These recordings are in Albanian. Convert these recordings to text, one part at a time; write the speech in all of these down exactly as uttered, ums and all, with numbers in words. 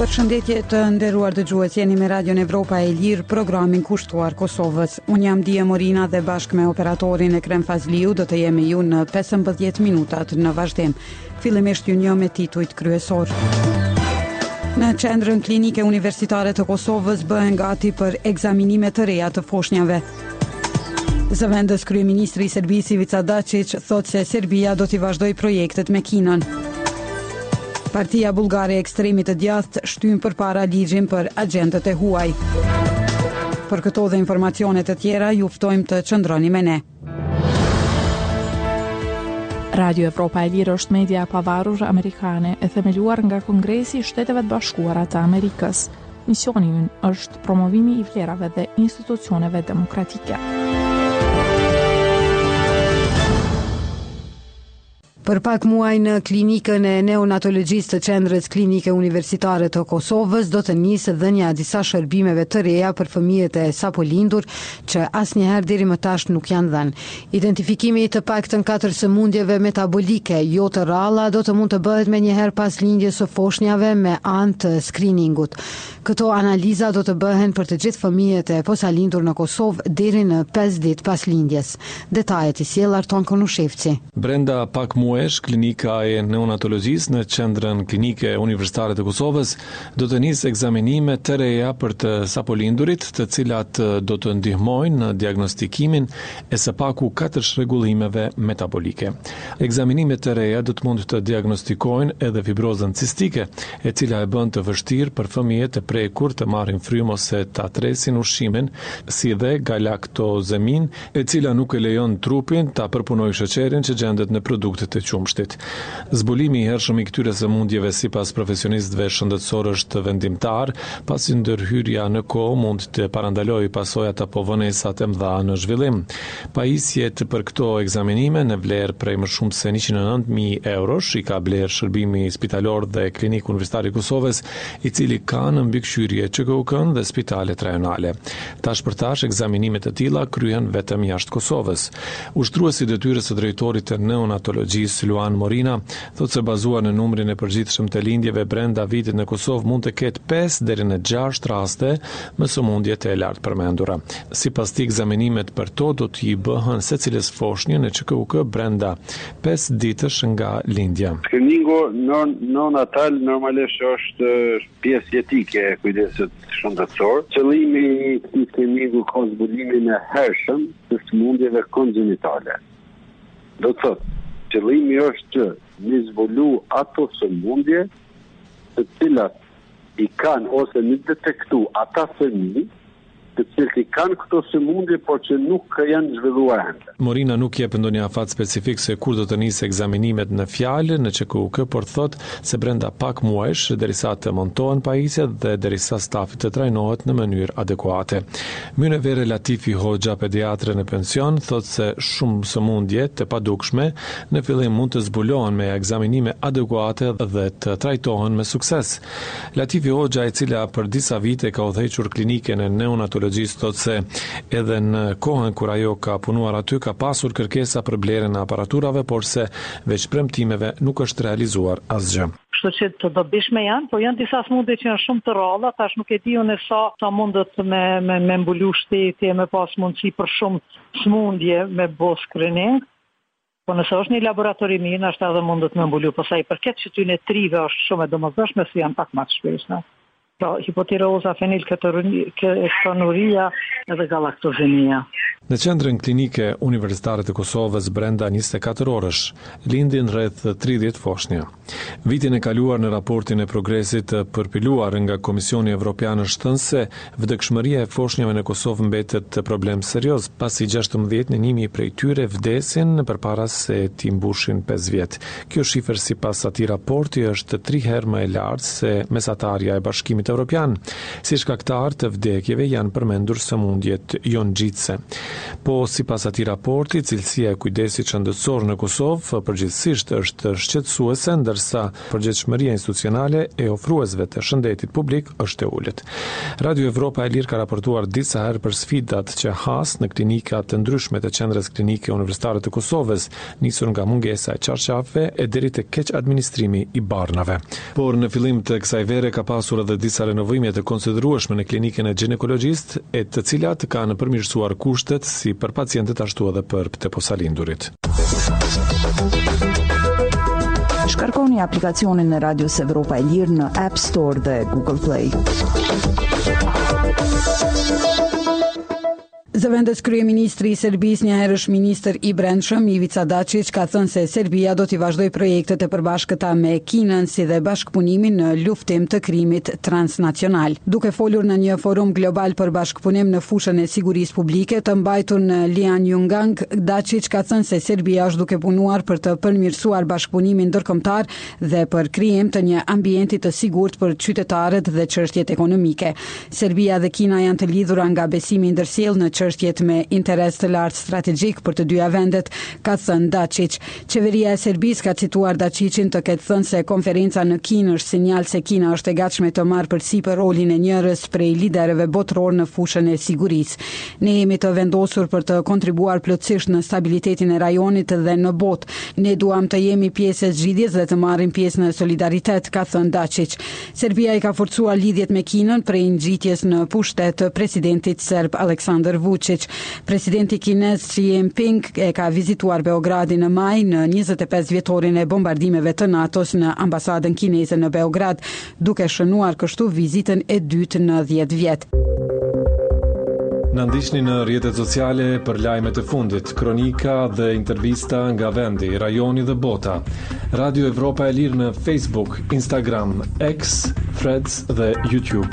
Përshëndetje të nderuar dëgjues, jeni me Radion Evropa e Lirë, programin kushtuar Kosovës. Unë jam Dia Morina dhe bashkë me operatorin Ekrem Fazliu do të jemi ju në pesëmbëdhjetë minutat në vazhdim. Fillimisht ju një me titujt kryesor. Në qendrën klinike universitare të Kosovës bëhen gati për ekzaminime të reja të foshnjave. Zëvendës kryeministri i Serbisë Ivica Dačić thotë se Serbia do t'i vazhdojë projektet me Kinën. Partia Bullgare e Ekstremit të Djathtë shtyn përpara ligjin për agjentët e huaj. Për këto dhe informacione të tjera, ju ftojmë të qëndroni me ne. Radio Evropa e Lirë është media e pavarur amerikane e themeluar nga Kongresi i Shteteve të Bashkuara të Amerikës. Misioni i ynë është promovimi i vlerave dhe institucioneve demokratike. Për pak muaj në klinikën e neonatologjisë të qendrës klinike universitare të Kosovës do të nisë dhënia disa shërbimeve të reja për fëmijët e sapo lindur që asnjëherë deri më tash nuk janë dhënë. Identifikimi i të paktën katër sëmundjeve metabolike jo të rralla do të mund të bëhet menjëherë pas lindjes së foshnjave me anë të screeningut. Këto analiza do të bëhen për të gjithë fëmijët e posalindur në Kosovë deri në pesë ditë pas lindjes. Detajet i sjell Arton Konushevci. Brenda pak muajsh, klinika e neonatologjisë në qendrën klinike universitare të Kosovës do të nisë ekzaminime të reja për të sapolindurit, të cilat do të ndihmojnë në diagnostikimin e së paku katër shregullimeve metabolike. Ekzaminimet të reja do të mund të diagnostikojnë edhe fibrozën cistike, e cila e bën të vështirë për fëmijët e prekur të marrin frymë ose të atresin ushqimin, si dhe galaktozemin, e cila nuk e lejon trupin ta përpunojë sheqerin që gjendet në produktet të qumshtit. Zbulimi i hershëm i këtyre sëmundjeve sipas profesionistëve shëndetësor është vendimtar, pasi ndërhyrja në kohë mund të parandalojë pasojat apo vonesat e mëdha në zhvillim. Pajisjet për këto ekzaminime në vlerë prej më shumë se njëqind e nëntë mijë eurosh i ka blerë shërbimi spitalor dhe klinik universitar i Kosovës, i cili ka në mbikëqyrje Ç K U K-n dhe spitalet rajonale. Tash për tash ekzaminimet e tilla kryhen vetëm jashtë Kosovës. Ushtruesi i detyrës së drejtorit të neonatologjisë Luan Morina thotë se bazuar në numrin e përgjithshëm të lindjeve brenda vitit në Kosovë mund të ketë pesë deri në gjashtë raste me sëmundjet e lartë përmendura. Sipas tij, ekzaminimet për to do t'i bëhen secilës foshnjë në Ç K U K brenda pesë ditësh nga lindja. Screeningu non neonatal normalisht është pjesë jetike e kujdesit shëndetësor. Qëllimi i këtij screeningu ka zbulimin e hershëm të sëmundjeve konxhinitale. Do të thotë, qëllimi është që një zbulu ato sëmundje të cilat i kanë ose një detektu ata fëmijë të cilët i kanë këto sëmundje, por që nuk janë zhvilluar ende. Morina nuk jep ndonjë afat specifik se kur do të nisë ekzaminimet në fjalë në Ç K U K, por thotë se brenda pak muajsh derisa të montohen pajisjet dhe derisa stafi të trajnohet në mënyrë adekuate. Mynevere Latifi Hoxha, pediatre në pension, thotë se shumë sëmundje të padukshme në fillim mund të zbulohen me ekzaminime adekuate dhe të trajtohen me sukses. Latifi Hoxha, e cila për disa vite ka udhëhequr kliniken e neonatologjisë, thotë se edhe në kohën kur ajo ka punuar aty ka pasur kërkesa për blerjen e aparaturave, por se veç premtimeve nuk është realizuar asgjë. Kështu që të dobishme janë, por janë disa sëmundje që janë shumë të rralla, tash nuk e di unë sa sa mundet me me, me mbulu shteti, me pas mundësi për shumë sëmundje me bo screening. Po nëse është një laboratori mirë, është edhe mundet me mbulu, po sa i përket që ty në trive është shumë e domosdoshme, si janë pak më të shpeshta. Pra, hipotireoza, fenilketonuria edhe galaktozemia. Në qendrën klinike universitare të Kosovës brenda njëzet e katër orësh lindin rreth tridhjetë foshnja. Vitin e kaluar në raportin e progresit të përpiluar nga Komisioni Evropian është thënë se vdekshmëria e foshnjave në Kosovë mbetet problem serioz, pasi gjashtëmbëdhjetë në njimi prej tyre vdesin përpara se t'i mbushin pesë vjet. Kjo shifër sipas atij raporti është tri herë më e lartë se mesatarja e Bashkimit Evropian. Si shkaktar të vdekjeve janë përmendur sëmundjet jonxhitse. Po sipas atij raporti, cilësia e kujdesit shëndetësor në Kosovë përgjithsisht është shqetësuese, ndërsa përgjegjësiria institucionale e ofruesve të shëndetit publik është e ulët. Radio Evropa e Lirë ka raportuar disa herë për sfidat që has në klinikat të ndryshme të qendrës klinike universitare të Kosovës, nisur nga mungesa e çarçafeve e deri te keq administrimi i barnave. Por në fillim të kësaj vere ka pasur edhe disa renovime të konsiderueshme në klinikën e ginekologjist, e të cilat kanë përmirësuar kushtet si për pacientët ashtu edhe për të posalindurit. Shkarkoni aplikacionin e Radios Evropa e Lirë në App Store dhe Google Play. Zëvendës kryeministri i Serbisë, një herësh ministër i Brendshëm Ivica Dačić, ka thënë se Serbia do t'i vazhdoj projektet e përbashkëta me Kinën si dhe bashkëpunimin në luftim të krimit transnacional. Duke folur në një forum global për bashkëpunim në fushën e sigurisë publike të mbajtur në Lianjungang, Dačić ka thënë se Serbia është duke punuar për të përmirësuar bashkëpunimin ndërkombëtar dhe për krijim të një ambienti të sigurt për qytetarët dhe çështjet ekonomike. Serbia dhe Kina janë të lidhura nga besimi ndërsjellë në çështjet me interes të lartë strategjik për të dyja vendet, ka thënë Dačić. Qeveria e Serbisë ka cituar Dačićin të ketë thënë se konferenca në Kinë është sinjal se Kina është e gatshme të marrë përsipër rolin e njërës prej liderëve botëror në fushën e sigurisë. Ne jemi të vendosur për të kontribuar plotësisht në stabilitetin e rajonit dhe në botë. Ne duam të jemi pjesë e zgjidhjes dhe të marrim pjesë në solidaritet, ka thënë Dačić. Serbia i ka forcuar lidhjet me Kinën prej ngjitjes në pushtet të presidentit serb Aleksandar Vučić. Presidenti kinez Xi Jinping e ka vizituar Beogradin në maj në njëzet e pesë vjetorin e bombardimeve të NATO-s në ambasadën kineze në Beograd, duke shënuar kështu vizitën e dytë në dhjetë vjet. Në ndiqni në rrjetet sociale për lajmet e fundit, kronika dhe intervista nga vendi, rajoni dhe bota. Radio Evropa e Lirë në Facebook, Instagram, X, Threads dhe YouTube.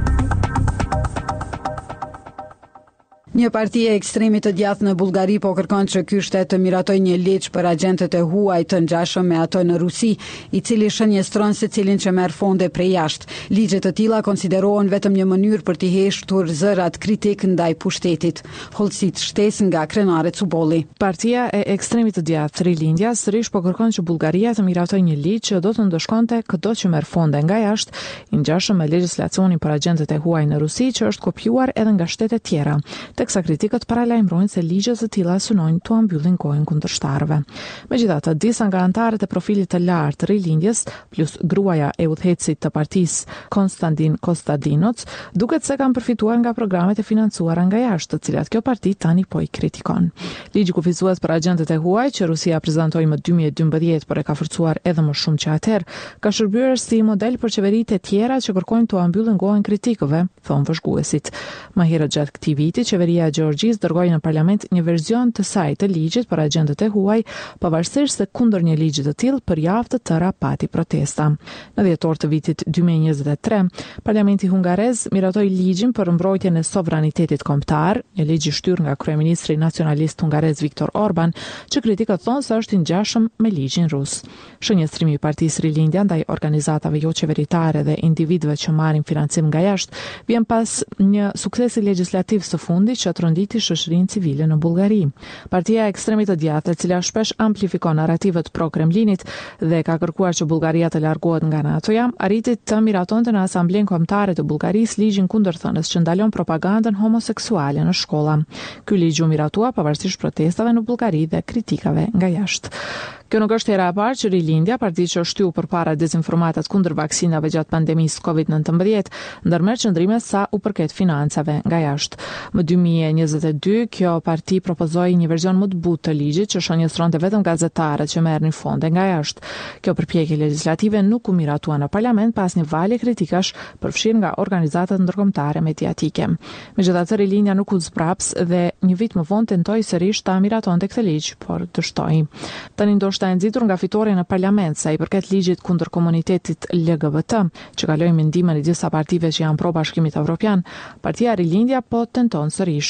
Një parti e ekstremit të djathtë në Bullgari po kërkon që ky shtet të miratojë një ligj për agjentët e huaj të ngjashëm me ato në Rusi, i cili shënjestron secilin që merr fonde prej jashtë. Ligje të tilla konsiderohen vetëm një mënyrë për të hequr zërat kritik ndaj pushtetit. Holsit shtesë nga krenare Cubolli. Partia e ekstremit të djathtë Rilindja sërish po kërkon që Bullgaria të miratojë një ligj që do të ndëshkonte çdo që merr fonde nga jashtë, i ngjashëm me legjislacionin për agjentët e huaj në Rusi, që është kopjuar edhe nga shtete tjera. Teksa kritikët paralajmërojnë se ligjet të tilla synojnë të ambyllin gojën kundërshtarëve. Megjithatë, disa nga anëtarët e profilit të lartë të Rilindjes, plus gruaja e udhëheqësit të partisë Konstantin Kostadinoc, duket se kanë përfituar nga programet e financuara nga jashtë, të cilat kjo parti tani po i kritikon. Ligji kufizues për agjentët e huaj, që Rusia prezantoi më dy mijë e dymbëdhjetë, por e ka forcuar edhe më shumë që atëherë, ka shërbyer si model për qeveritë e tjera që kërkojnë të ambyllin gojën kritikëve, thon vëzhguesit. Më herët gjatë këtij viti, qeveria e Gjeorgjisë dërgoi në parlament një version të saj të ligjit për agjentët e huaj, pavarësisht se kundër një ligji të tillë për javë të tëra pati protesta. Në dhjetor të vitit dy mijë e njëzet e tre, parlamenti hungarez miratoi ligjin për mbrojtjen e sovranitetit kombëtar, një ligj i shtyrë nga kryeministri nacionalist hungarez Viktor Orban, që kritikët thonë se është i ngjashëm me ligjin rus. Shënjestrimi i partisë Rilindja ndaj organizatave jo qeveritare dhe individëve që marrin financim nga jashtë vjen pas një suksesi legjislativ së fundit që tronditi shoqërinë civile në Bullgari. Partia e ekstremit të djathtë, e cila shpesh amplifikon narrativet pro-Kremlinit dhe ka kërkuar që Bullgaria të largohet nga NATO-ja, arriti të miratonte në Asamblenë Kombëtare të Bullgarisë ligjin kundërthënës që ndalon propagandën homoseksuale në shkolla. Ky ligj u miratua pavarësisht protestave në Bullgari dhe kritikave nga jashtë. Kjo nuk është hera e parë që Rilindja, parti që shtyu përpara dezinformatat kundër vaksinave gjatë pandemisë kovid nëntëmbëdhjetë, ndërmerr qëndrime sa u përket financave nga jashtë. Më dy mijë e njëzet e dy, kjo parti propozoi një version më të butë të ligjit që shënjestronte vetëm gazetarët që merrnin fonde nga jashtë. Kjo përpjekje legjislative nuk u miratua në parlament pas një valje kritikash përfshirë nga organizatat ndërkombëtare mediatike. Megjithatë, Rilindja nuk u zbraps dhe një vit më vonë tentoi sërish ta miratonte këtë ligj, por dështoi. Tani ndoshta e nxitur nga fitoria në parlament sa i përket ligjit kundër komunitetit L G B T, që kaloi me ndihmën e disa partive që janë pro Bashkimit Evropian, partia Rilindja po tenton sërish.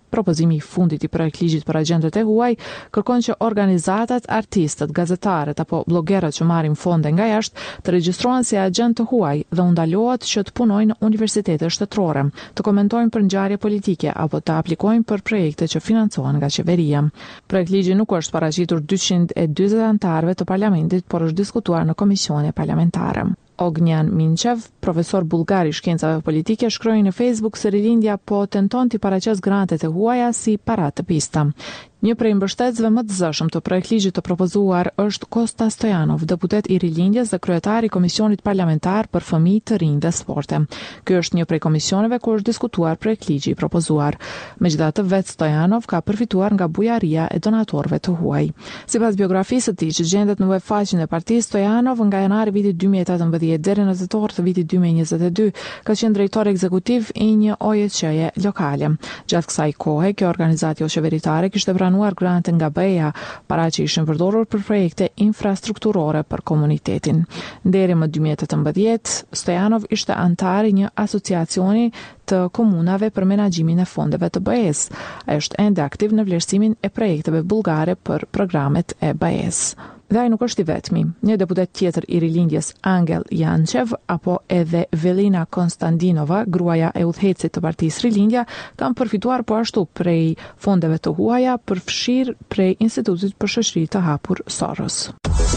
Propozimi i fundit i projekt ligjit për agjentët e huaj kërkon që organizatat, artistët, gazetarët apo blogerët që marrin fonde nga jashtë të regjistrohen si agjent të huaj dhe u ndalohet që të punojnë në universitete shtetërore, të komentojnë për ngjarje politike apo të aplikojnë për projekte që financohen nga qeveria. Projekt ligji nuk është paraqitur dyqind e dyzet anëtarëve të parlamentit, por është diskutuar në komisione parlamentare. Ognjan Minçev, profesor bullgar i shkencave politike, shkroi në Facebook se rilindja po tenton të paraqes grantet e huaja si para të pista. Një prej mbështetësve më të zëshëm të projekt ligjit të propozuar është Kosta Stojanov, deputet i rilindjes dhe kryetari i Komisionit Parlamentar për Fëmijë të Rinj dhe Sporte. Ky është një prej komisioneve ku është diskutuar projekt ligji i propozuar. Megjithatë, vetë Stojanov ka përfituar nga bujaria e donatorëve të huaj. Sipas biografisë së tij, që gjendet në webfaqen e partisë, Stojanov nga janari vitit dy mijë e tetëmbëdhjetë deri në tetor të vitit dy mijë e njëzet e dy ka qenë drejtor ekzekutiv i një O E C-je lokale. Gjatë kësaj kohe, kjo organizatë qeveritare kishte pranuar grante nga B E A, para që ishin përdorur për projekte infrastrukturore për komunitetin. Deri më dy mijë e tetëmbëdhjetë, Stojanov ishte antar i një asociacioni të komunave për menaxhimin e fondeve të B E-s. Ai është ende aktiv në vlerësimin e projekteve bullgare për programet e B E-s. Dhe ai nuk është i vetmi. Një deputet tjetër i rilindjes, Angel Jančev, apo edhe Velina Konstantinova, gruaja e udhëhecit të partisë Rilindja, kanë përfituar po ashtu prej fondeve të huaja përfshirë prej Institutit për Shoqëri të Hapur Soros.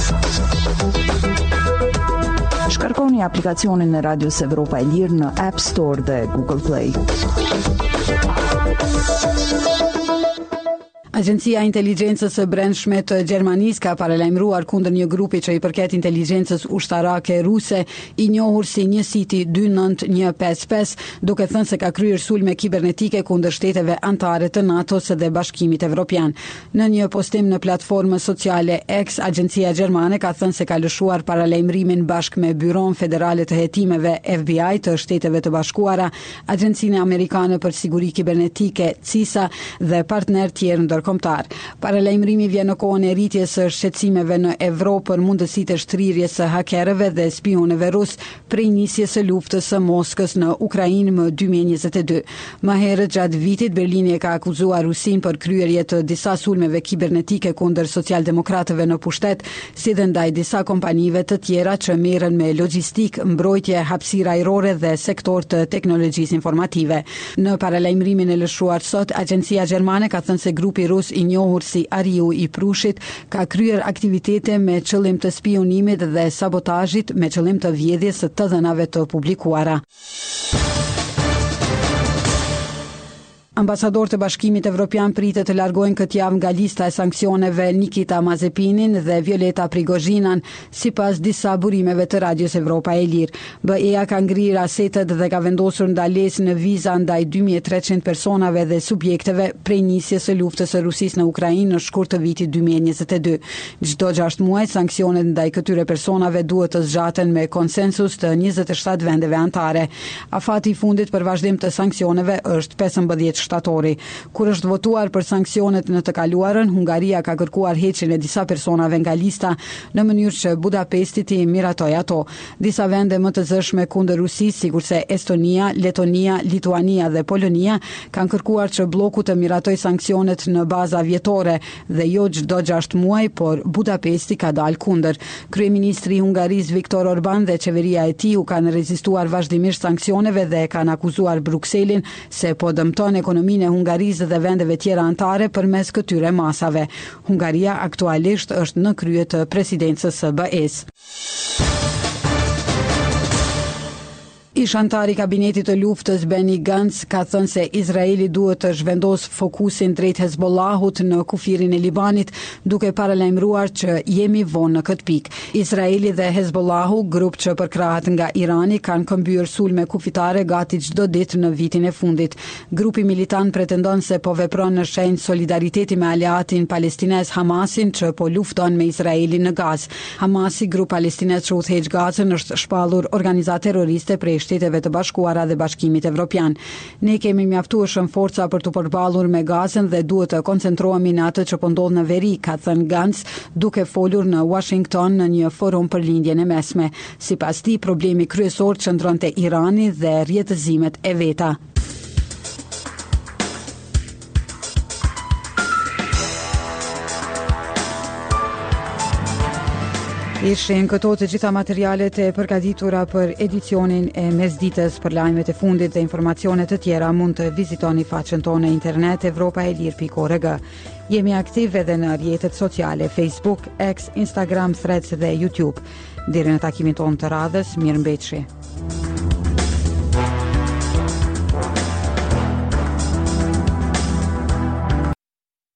Shkarkoni aplikacionin e Radios Evropa e Lirë në App Store dhe Google Play. Agjencia e Inteligjencës së Brendshme të Gjermanisë ka paralajmëruar kundër një grupi që i përket inteligjencës ushtarake ruse, i njohur si njësiti dy nëntë një pesë pesë, duke thënë se ka kryer sulme kibernetike kundër shteteve anëtare të NATO-s dhe Bashkimit Evropian. Në një postim në platformën sociale X, agjencia gjermane ka thënë se ka lëshuar paralajmërimin bashkë me Byron Federale të Hetimeve F B I të Shteteve të Bashkuara, Agjencinë Amerikane për Siguri Kibernetike C I S A dhe partner tjerë ndërkombëtar. Paralajmërimi vjen në kohën e rritjes së shqetësimeve në Evropë për mundësitë e shtrirjes së hakerëve dhe spionëve rus prej nisjes së luftës së Moskës në Ukrainë më dy mijë e njëzet e dy. Më herët gjatë vitit Berlini e ka akuzuar Rusinë për kryerje të disa sulmeve kibernetike kundër socialdemokratëve në pushtet, si dhe ndaj disa kompanive të tjera që merren me logjistik, mbrojtje, hapësirë ajrore dhe sektor të teknologjisë informative. Në paralajmërimin e lëshuar sot, agjencia gjermane ka thënë se grupi rus i njohur si Ariu i Prushit ka kryer aktivitete me qëllim të spionimit dhe sabotazhit me qëllim të vjedhjes së të dhënave të publikuara. Ambasadorët e Bashkimit Evropian pritet të largohen këtë javë nga lista e sanksioneve Nikita Mazepinin dhe Violeta Prigozhinan, sipas disa burimeve të Radios Evropa e Lirë. B E A ka ngrirë asetet dhe ka vendosur ndalesë në viza ndaj dy mijë e treqind personave dhe subjekteve prej nisjes së luftës së Rusisë në Ukrainë në shkurt të vitit dy mijë e njëzet e dy. Çdo gjashtë muaj sanksionet ndaj këtyre personave duhet të zgjaten me konsensus të njëzet e shtatë vendeve anëtare. Afati i fundit për vazhdim të sanksioneve është pesëmbëdhjetë shtatori. Kur është votuar për sanksionet në të kaluarën, Hungaria ka kërkuar heqjen e disa personave nga lista në mënyrë që Budapesti t'i miratoj ato. Disa vende më të zëshme kundër Rusisë, sikurse Estonia, Letonia, Lituania dhe Polonia, kanë kërkuar që bloku të miratoj sanksionet në baza vjetore dhe jo çdo gjashtë muaj, por Budapesti ka dalë kundër. Kryeministri i Hungarisë Viktor Orban dhe qeveria e tij u kanë rezistuar vazhdimisht sanksioneve dhe kanë akuzuar Brukselin se po dëmton ekonominë e Hungarisë dhe vendeve tjera anëtare përmes këtyre masave. Hungaria aktualisht është në krye të presidencës së B E-s. Ish antari i kabinetit të luftës Benny Gantz ka thënë se Izraeli duhet të zhvendos fokusin drejt Hezbollahut në kufirin e Libanit, duke paralajmëruar që jemi vonë në këtë pikë. Izraeli dhe Hezbollahu, grup që përkrahet nga Irani, kanë këmbyer sulme kufitare gati çdo ditë në vitin e fundit. Grupi militant pretendon se po vepron në shenjë solidariteti me aleatin palestinez Hamasin që po lufton me Izraelin në Gazë. Hamasi, grup palestinez që udhëheq Gazën, është shpallur organizatë terroriste prej Shteteve të Bashkuara dhe Bashkimit Evropian. Ne kemi mjaftueshëm forca për të përballur me Gazën dhe duhet të koncentrohemi në atë që po ndodh në veri, ka thënë Gantz, duke folur në Washington në një forum për lindjen e mesme. Sipas tij, problemi kryesor qëndron te Irani dhe rjetëzimet e veta. Ishin këto të gjitha materialet e përgatitura për edicionin e mesditës. Për lajmet e fundit dhe informacionet të tjera mund të vizitoni faqen tonë internet evropaelir pikë org. Jemi aktiv edhe në rrjetet sociale Facebook, X, Instagram, Threads dhe YouTube. Deri në takimin tonë të radhës, mirëmbëjtje.